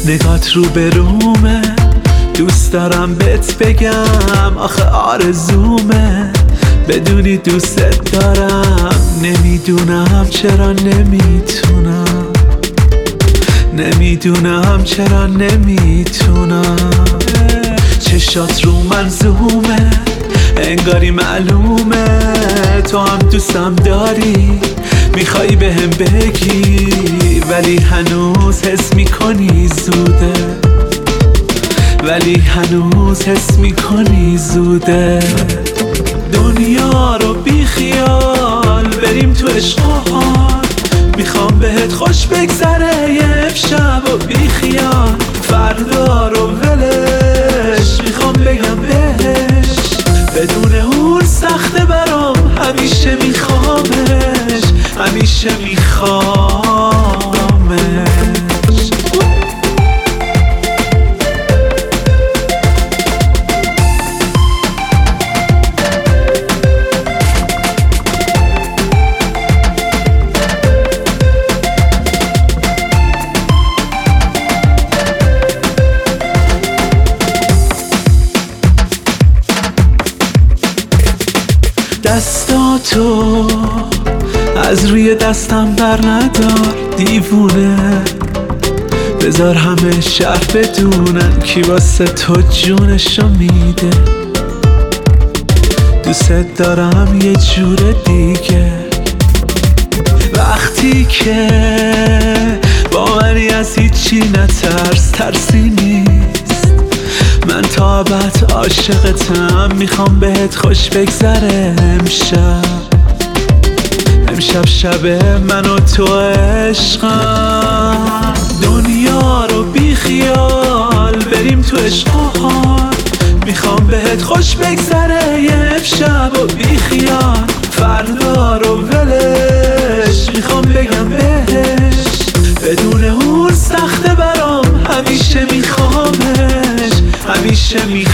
نگات رو به رومه، دوست دارم بهت بگم آخه آرزومه، بدونی دوست دارم، نمیدونم چرا نمیتونم، نمیدونم چرا نمیتونم. چشات رو من زومه، انگاری معلومه تو هم دوستم داری، میخوای بهم بگی ولی هنوز حس میکنی زوده، ولی هنوز حس میکنی زوده. دنیا رو بی خیال بریم تو عشق و حال، میخوام بهت خوش بگذره یه امشب و بی خیال، فردا رو ولش میخوام بگم بهش، بدون اون سخته برام، همیشه میخوامش، همیشه میخوامش. دستاتو از روی دستم بر ندار دیوونه، بذار همه شهر بدونن کی واسه تو جونشو میده. دوست دارم یه جور دیگه، وقتی که با منی از هیچی نترس، ترسی نیست، من تا ابد عاشقتم، میخوام بهت خوش بگذره امشب، امشب شب من و تو عشقم. دنیا رو بی خیال بریم تو عشق و حال، میخوام بهت خوش بگذره یه امشب و بی خیال، فردا رو ولش میخوام بگم بهش، بدون اون سخته برام، همیشه میخوامش، همیشه میخوامش.